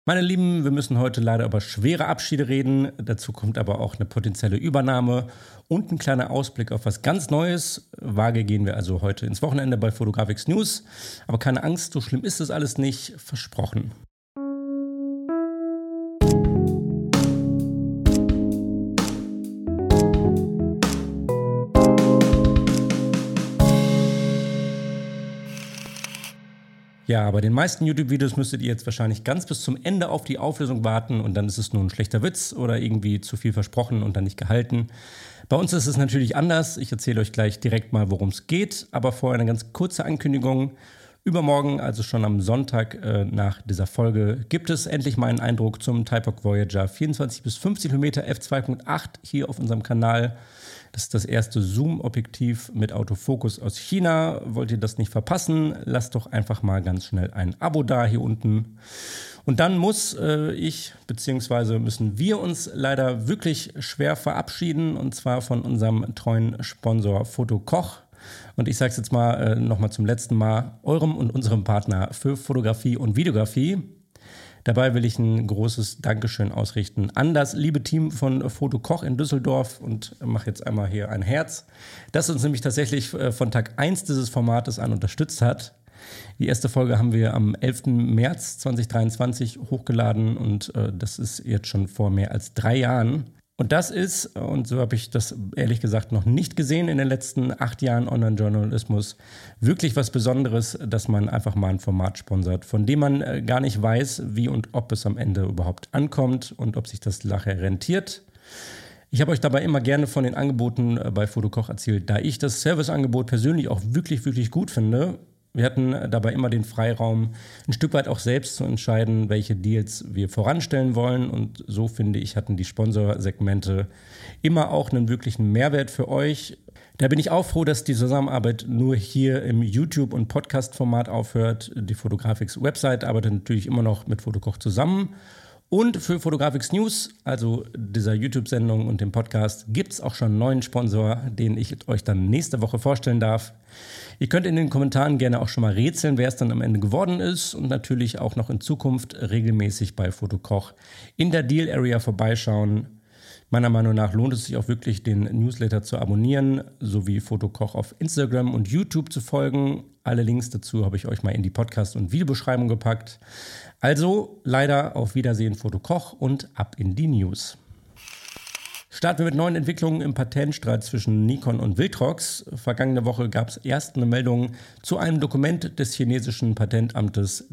Meine Lieben, wir müssen heute leider über schwere Abschiede reden. Dazu kommt aber auch eine potenzielle Übernahme und ein kleiner Ausblick auf was ganz Neues. Vage gehen wir also heute ins Wochenende bei Photographics News. Aber keine Angst, so schlimm ist das alles nicht. Versprochen. Ja, bei den meisten YouTube-Videos müsstet ihr jetzt wahrscheinlich ganz bis zum Ende auf die Auflösung warten und dann ist es nur ein schlechter Witz oder irgendwie zu viel versprochen und dann nicht gehalten. Bei uns ist es natürlich anders. Ich erzähle euch gleich direkt mal, worum es geht, aber vorher eine ganz kurze Ankündigung. Übermorgen, also schon am Sonntag nach dieser Folge, gibt es endlich mal einen Eindruck zum Typhoon Voyager 24 bis 50 mm f2.8 hier auf unserem Kanal. Das ist das erste Zoom-Objektiv mit Autofokus aus China. Wollt ihr das nicht verpassen? Lasst doch einfach mal ganz schnell ein Abo da hier unten. Und dann müssen wir uns leider wirklich schwer verabschieden, und zwar von unserem treuen Sponsor Fotokoch. Und ich sage es jetzt mal nochmal zum letzten Mal, eurem und unserem Partner für Fotografie und Videografie. Dabei will ich ein großes Dankeschön ausrichten an das liebe Team von Fotokoch in Düsseldorf und mache jetzt einmal hier ein Herz, das uns nämlich tatsächlich von Tag 1 dieses Formates an unterstützt hat. Die erste Folge haben wir am 11. März 2023 hochgeladen und das ist jetzt schon vor mehr als 3 Jahren. Und das ist, und so habe ich das ehrlich gesagt noch nicht gesehen in den letzten 8 Jahren Online-Journalismus, wirklich was Besonderes, dass man einfach mal ein Format sponsert, von dem man gar nicht weiß, wie und ob es am Ende überhaupt ankommt und ob sich das nachher rentiert. Ich habe euch dabei immer gerne von den Angeboten bei Fotokoch erzählt, da ich das Serviceangebot persönlich auch wirklich, wirklich gut finde. Wir hatten dabei immer den Freiraum, ein Stück weit auch selbst zu entscheiden, welche Deals wir voranstellen wollen. Und so, finde ich, hatten die Sponsorsegmente immer auch einen wirklichen Mehrwert für euch. Da bin ich auch froh, dass die Zusammenarbeit nur hier im YouTube- und Podcast-Format aufhört. Die Photographics Website arbeitet natürlich immer noch mit Fotokoch zusammen. Und für Photographics News, also dieser YouTube-Sendung und dem Podcast, gibt es auch schon einen neuen Sponsor, den ich euch dann nächste Woche vorstellen darf. Ihr könnt in den Kommentaren gerne auch schon mal rätseln, wer es dann am Ende geworden ist und natürlich auch noch in Zukunft regelmäßig bei Fotokoch in der Deal Area vorbeischauen. Meiner Meinung nach lohnt es sich auch wirklich, den Newsletter zu abonnieren, sowie Fotokoch auf Instagram und YouTube zu folgen. Alle Links dazu habe ich euch mal in die Podcast- und Videobeschreibung gepackt. Also leider auf Wiedersehen Fotokoch und ab in die News. Starten wir mit neuen Entwicklungen im Patentstreit zwischen Nikon und Viltrox. Vergangene Woche gab es erst eine Meldung zu einem Dokument des chinesischen Patentamtes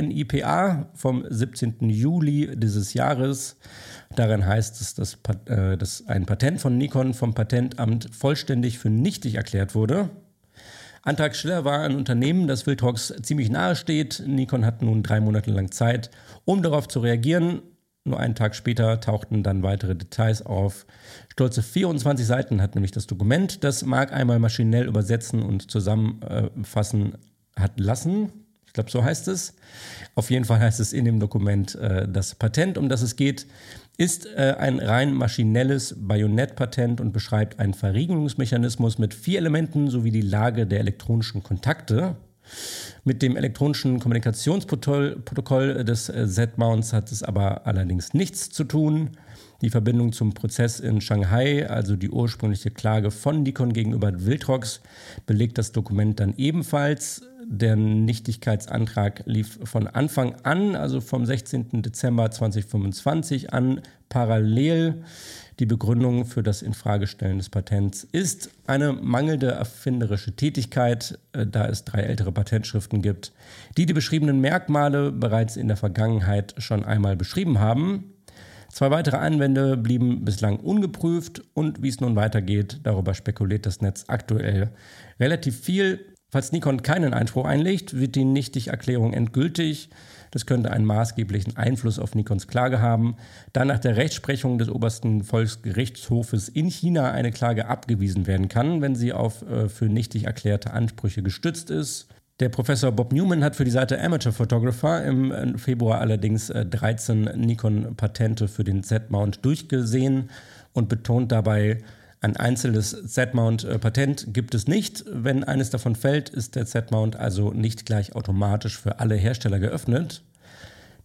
CNIPA vom 17. Juli dieses Jahres. Darin heißt es, dass ein Patent von Nikon vom Patentamt vollständig für nichtig erklärt wurde. Antragsteller war ein Unternehmen, das Viltrox ziemlich nahe steht. Nikon hat nun 3 Monate lang Zeit, um darauf zu reagieren. Nur einen Tag später tauchten dann weitere Details auf. Stolze 24 Seiten hat nämlich das Dokument, das Mark einmal maschinell übersetzen und zusammenfassen hat lassen. Ich glaube, so heißt es. Auf jeden Fall heißt es in dem Dokument, das Patent, um das es geht, ist ein rein maschinelles Bajonettpatent und beschreibt einen Verriegelungsmechanismus mit 4 Elementen sowie die Lage der elektronischen Kontakte. Mit dem elektronischen Kommunikationsprotokoll des Z-Mounts hat es aber allerdings nichts zu tun. Die Verbindung zum Prozess in Shanghai, also die ursprüngliche Klage von Nikon gegenüber Viltrox, belegt das Dokument dann ebenfalls. Der Nichtigkeitsantrag lief von Anfang an, also vom 16. Dezember 2025 an, parallel. Die Begründung für das Infragestellen des Patents ist eine mangelnde erfinderische Tätigkeit, da es 3 ältere Patentschriften gibt, die beschriebenen Merkmale bereits in der Vergangenheit schon einmal beschrieben haben. 2 weitere Einwände blieben bislang ungeprüft und wie es nun weitergeht, darüber spekuliert das Netz aktuell relativ viel. Falls Nikon keinen Einspruch einlegt, wird die Nichtigerklärung endgültig. Das könnte einen maßgeblichen Einfluss auf Nikons Klage haben, da nach der Rechtsprechung des obersten Volksgerichtshofes in China eine Klage abgewiesen werden kann, wenn sie auf für nichtig erklärte Ansprüche gestützt ist. Der Professor Bob Newman hat für die Seite Amateur Photographer im Februar allerdings 13 Nikon-Patente für den Z-Mount durchgesehen und betont dabei, ein einzelnes Z-Mount-Patent gibt es nicht. Wenn eines davon fällt, ist der Z-Mount also nicht gleich automatisch für alle Hersteller geöffnet.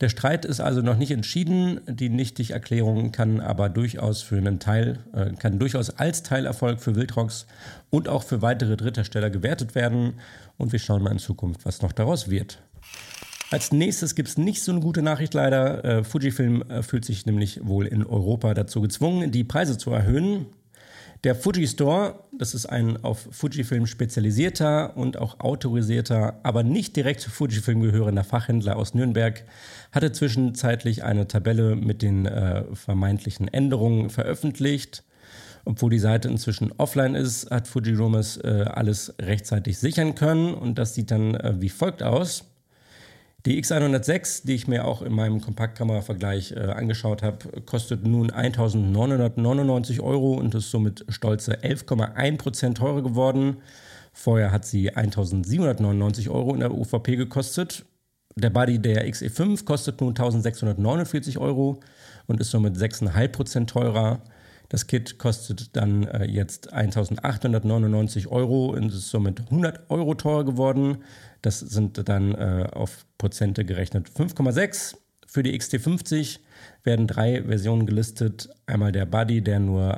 Der Streit ist also noch nicht entschieden. Die Nichtig-Erklärung kann aber durchaus als Teilerfolg für Viltrox und auch für weitere Dritthersteller gewertet werden. Und wir schauen mal in Zukunft, was noch daraus wird. Als nächstes gibt es nicht so eine gute Nachricht leider. Fujifilm fühlt sich nämlich wohl in Europa dazu gezwungen, die Preise zu erhöhen. Der Fuji Store, das ist ein auf Fujifilm spezialisierter und auch autorisierter, aber nicht direkt zu Fujifilm gehörender Fachhändler aus Nürnberg, hatte zwischenzeitlich eine Tabelle mit den vermeintlichen Änderungen veröffentlicht. Obwohl die Seite inzwischen offline ist, hat Fuji Rumors alles rechtzeitig sichern können und das sieht dann wie folgt aus. Die X106, die ich mir auch in meinem Kompaktkamera-Vergleich angeschaut habe, kostet nun 1.999 € und ist somit stolze 11,1% teurer geworden. Vorher hat sie 1.799 € in der UVP gekostet. Der Body der XE5 kostet nun 1.649 € und ist somit 6,5% teurer. Das Kit kostet dann jetzt 1.899 € und ist somit 100 € teurer geworden. Das sind dann auf Prozente gerechnet 5,6. Für die XT50 werden 3 Versionen gelistet. Einmal der Body, der nun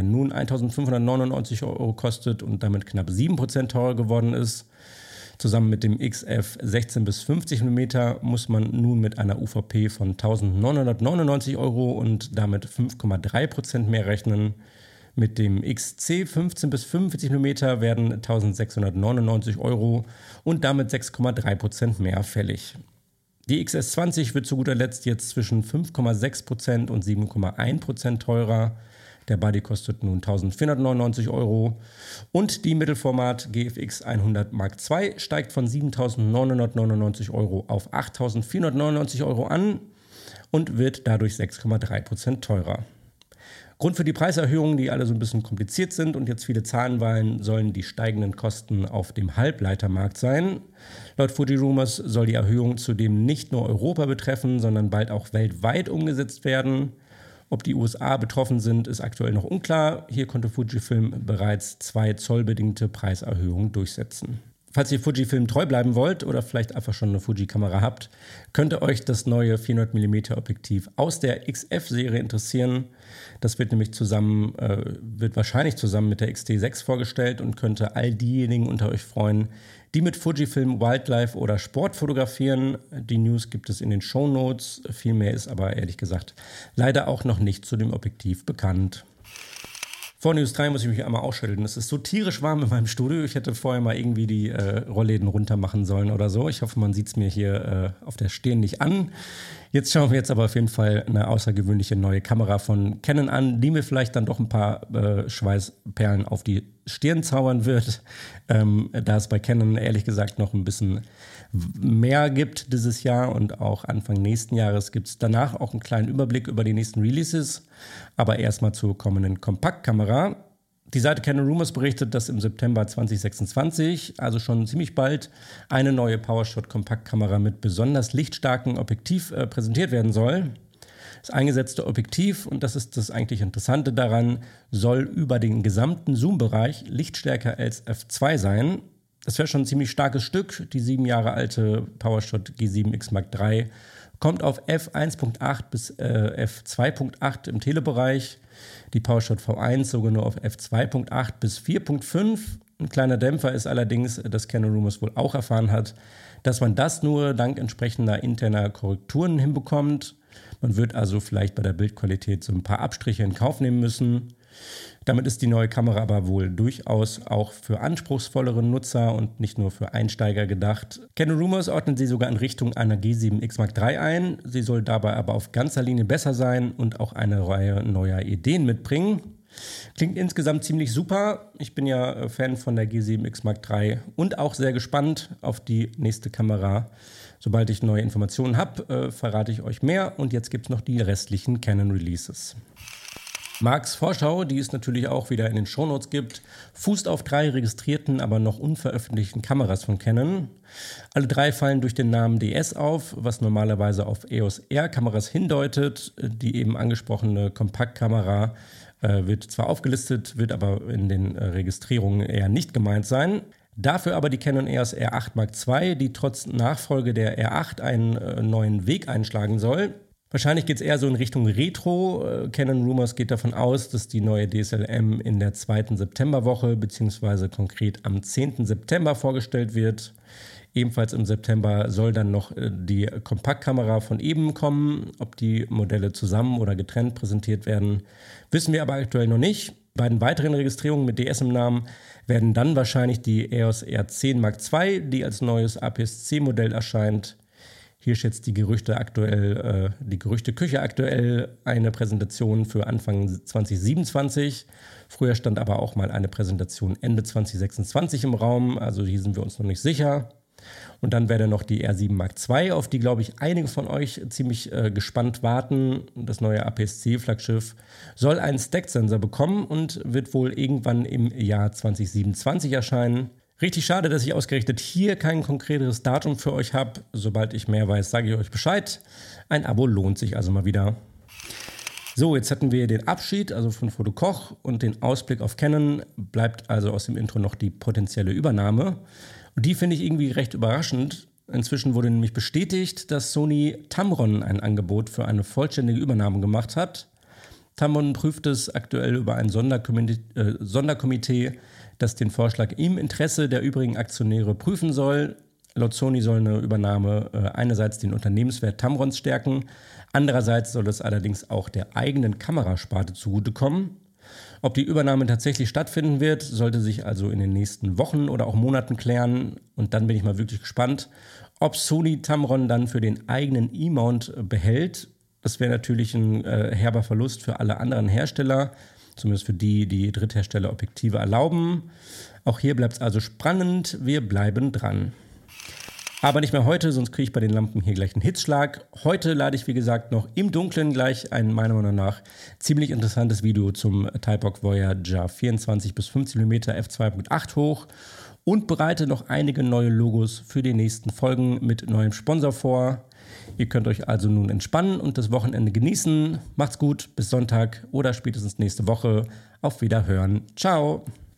1.599 € kostet und damit knapp 7% teurer geworden ist. Zusammen mit dem XF 16 bis 50 mm muss man nun mit einer UVP von 1.999 € und damit 5,3% mehr rechnen. Mit dem XC 15 bis 45 mm werden 1.699 € und damit 6,3% mehr fällig. Die XS20 wird zu guter Letzt jetzt zwischen 5,6% und 7,1% teurer. Der Body kostet nun 1.499 € und die Mittelformat GFX 100 Mark II steigt von 7.999 € auf 8.499 € an und wird dadurch 6,3% teurer. Grund für die Preiserhöhungen, die alle so ein bisschen kompliziert sind und jetzt viele Zahlen weilen, sollen die steigenden Kosten auf dem Halbleitermarkt sein. Laut Fuji Rumors soll die Erhöhung zudem nicht nur Europa betreffen, sondern bald auch weltweit umgesetzt werden. Ob die USA betroffen sind, ist aktuell noch unklar. Hier konnte Fujifilm bereits 2 zollbedingte Preiserhöhungen durchsetzen. Falls ihr Fujifilm treu bleiben wollt oder vielleicht einfach schon eine Fuji-Kamera habt, könnte euch das neue 400mm Objektiv aus der XF-Serie interessieren. Das wird nämlich wahrscheinlich zusammen mit der XT6 vorgestellt und könnte all diejenigen unter euch freuen, die mit Fujifilm Wildlife oder Sport fotografieren. Die News gibt es in den Shownotes. Viel mehr ist aber ehrlich gesagt leider auch noch nicht zu dem Objektiv bekannt. Vor News 3 muss ich mich einmal ausschütteln. Es ist so tierisch warm in meinem Studio. Ich hätte vorher mal irgendwie die Rollläden runter machen sollen oder so. Ich hoffe, man sieht es mir hier auf der Stirn nicht an. Jetzt schauen wir jetzt aber auf jeden Fall eine außergewöhnliche neue Kamera von Canon an, die mir vielleicht dann doch ein paar Schweißperlen auf die Stirn zaubern wird. Da es bei Canon ehrlich gesagt noch ein bisschen mehr gibt dieses Jahr und auch Anfang nächsten Jahres gibt es danach auch einen kleinen Überblick über die nächsten Releases. Aber erstmal zur kommenden Kompaktkamera. Die Seite Canon Rumors berichtet, dass im September 2026, also schon ziemlich bald, eine neue PowerShot-Kompaktkamera mit besonders lichtstarkem Objektiv präsentiert werden soll. Das eingesetzte Objektiv, und das ist das eigentlich Interessante daran, soll über den gesamten Zoom-Bereich lichtstärker als f2 sein. Das wäre schon ein ziemlich starkes Stück. Die 7 Jahre alte PowerShot G7X Mark III kommt auf f1.8 bis f2.8 im Telebereich. Die PowerShot V1 sogar nur auf f2.8 bis 4.5. Ein kleiner Dämpfer ist allerdings, dass Canon Rumors wohl auch erfahren hat, dass man das nur dank entsprechender interner Korrekturen hinbekommt. Man wird also vielleicht bei der Bildqualität so ein paar Abstriche in Kauf nehmen müssen. Damit ist die neue Kamera aber wohl durchaus auch für anspruchsvollere Nutzer und nicht nur für Einsteiger gedacht. Canon Rumors ordnet sie sogar in Richtung einer G7X Mark III ein. Sie soll dabei aber auf ganzer Linie besser sein und auch eine Reihe neuer Ideen mitbringen. Klingt insgesamt ziemlich super. Ich bin ja Fan von der G7X Mark III und auch sehr gespannt auf die nächste Kamera. Sobald ich neue Informationen habe, verrate ich euch mehr. Und jetzt gibt es noch die restlichen Canon Releases. Marks Vorschau, die es natürlich auch wieder in den Shownotes gibt, fußt auf 3 registrierten, aber noch unveröffentlichten Kameras von Canon. Alle 3 fallen durch den Namen DS auf, was normalerweise auf EOS R-Kameras hindeutet. Die eben angesprochene Kompaktkamera wird zwar aufgelistet, wird aber in den Registrierungen eher nicht gemeint sein. Dafür aber die Canon EOS R8 Mark II, die trotz Nachfolge der R8 einen neuen Weg einschlagen soll. Wahrscheinlich geht es eher so in Richtung Retro. Canon Rumors geht davon aus, dass die neue DSLM in der 2. Septemberwoche bzw. konkret am 10. September vorgestellt wird. Ebenfalls im September soll dann noch die Kompaktkamera von eben kommen. Ob die Modelle zusammen oder getrennt präsentiert werden, wissen wir aber aktuell noch nicht. Bei den weiteren Registrierungen mit DS im Namen werden dann wahrscheinlich die EOS R10 Mark II, die als neues APS-C-Modell erscheint. Hier schätzt die Gerüchteküche aktuell eine Präsentation für Anfang 2027. Früher stand aber auch mal eine Präsentation Ende 2026 im Raum, also hier sind wir uns noch nicht sicher. Und dann wäre noch die R7 Mark II, auf die, glaube ich, einige von euch ziemlich gespannt warten. Das neue APS-C-Flaggschiff soll einen Stacked-Sensor bekommen und wird wohl irgendwann im Jahr 2027 erscheinen. Richtig schade, dass ich ausgerechnet hier kein konkreteres Datum für euch habe. Sobald ich mehr weiß, sage ich euch Bescheid. Ein Abo lohnt sich also mal wieder. So, jetzt hatten wir den Abschied, also von Foto Koch, und den Ausblick auf Canon. Bleibt also aus dem Intro noch die potenzielle Übernahme. Und die finde ich irgendwie recht überraschend. Inzwischen wurde nämlich bestätigt, dass Sony Tamron ein Angebot für eine vollständige Übernahme gemacht hat. Tamron prüft es aktuell über ein Sonderkomitee, das den Vorschlag im Interesse der übrigen Aktionäre prüfen soll. Laut Sony soll eine Übernahme einerseits den Unternehmenswert Tamrons stärken, andererseits soll es allerdings auch der eigenen Kamerasparte zugutekommen. Ob die Übernahme tatsächlich stattfinden wird, sollte sich also in den nächsten Wochen oder auch Monaten klären. Und dann bin ich mal wirklich gespannt, ob Sony Tamron dann für den eigenen E-Mount behält. Das wäre natürlich ein herber Verlust für alle anderen Hersteller, zumindest für die Dritthersteller Objektive erlauben. Auch hier bleibt es also spannend, wir bleiben dran. Aber nicht mehr heute, sonst kriege ich bei den Lampen hier gleich einen Hitzschlag. Heute lade ich, wie gesagt, noch im Dunkeln gleich ein meiner Meinung nach ziemlich interessantes Video zum Type-Hawk Voyager 24 bis 15 mm f2.8 hoch und bereite noch einige neue Logos für die nächsten Folgen mit neuem Sponsor vor. Ihr könnt euch also nun entspannen und das Wochenende genießen. Macht's gut, bis Sonntag oder spätestens nächste Woche. Auf Wiederhören. Ciao!